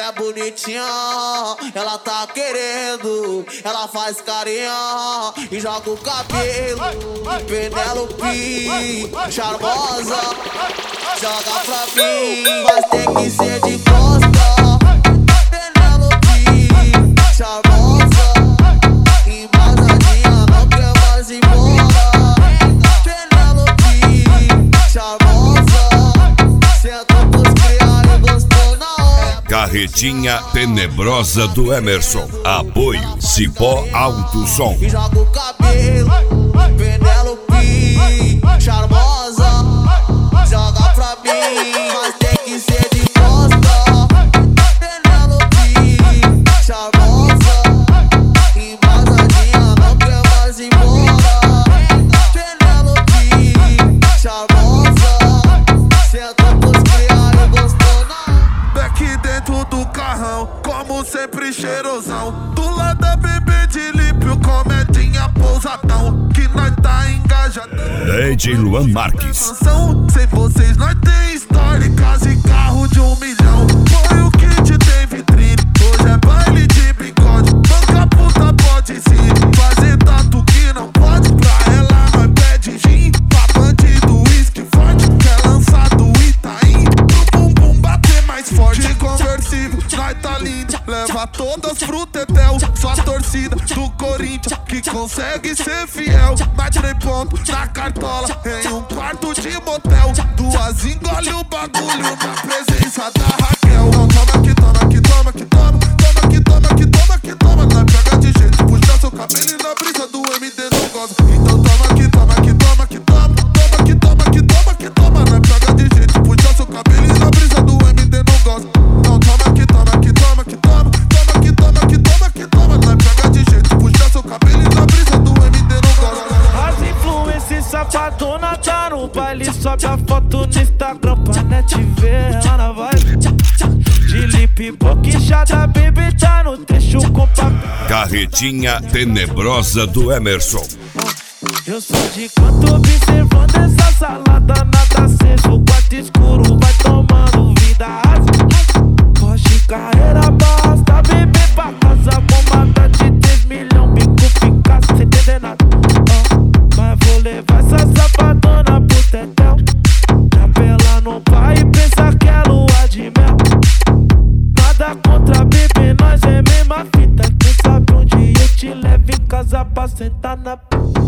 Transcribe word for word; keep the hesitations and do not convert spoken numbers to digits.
é bonitinha, ela tá querendo, ela faz carinha e joga o cabelo. Penélope, charmosa, joga pra mim, mas tem que ser de costa. Penélope, charmosa, embasadinha, não quer mais ir embora. Penélope, charmosa, senta pros criar e gostou na hora. Carretinha tenebrosa do Emerson. Apoio Cipó Alto Som. E joga o cabelo. Penélope, charmosa, joga pra mim, mas tem que ser de costa. Penélope, charmosa, embasadinha, não quer mais ir embora. Penélope, charmosa, senta pros criar e gostou na. Back dentro do carrão, como sempre cheirosão. Do lado da bebê de límpio, comedinha pousadão. Que nós tá engajadão. D J Luan Marques. Sem vocês nós tem históricas e carro de um milhão. Foi o kit tem vitrine, hoje é baile de bigode. Banca puta pode sim, fazer tatu que não pode. Pra ela nós pede gin, pra bandido uísque forte. Quer lançar do Itaim, pro bumbum bater mais forte. De conversível, nós tá lindo, leva todas pro tetel. Só a torcida do Corinthians que consegue ser fiel. Mais três pontos na cartola, em um quarto de motel. Duas engole o bagulho na presença da Raquel. Então toma que toma, que toma, que toma. Toma que toma, que toma, que toma. Nós pega de jeito, puxa seu cabelo e na brisa do M D não goza. Então toma que toma, que toma, que toma. Toma que toma, que toma, que toma. Nós pega de jeito, puxa seu cabelo e na brisa do M D não goza. Então toma que toma, que toma, que toma. Toma que toma, que toma, que toma. Nós pega de jeito, puxa seu cabelo e na brisa do M D não goza. As influências safadona tá no baile, sobe a foto no Instagram pra net ver ela na vibe. De lip boquinchada, baby tá no trecho com papel. Carretinha tenebrosa do Emerson. Eu sou de canto observando essa salada, nada aceso. O quarto escuro vai tomando vida. Porsche carreira basta, bebê pra casa. Bombada de três milhões, bico fica sem entender nada. Oh, mas vou levar essa safadona pro tetel. Capela no pai e pensa que é lua de mel. Nada contra bebê, nós é mesma fita. Quem sabe um dia eu te levo em casa pra sentar na.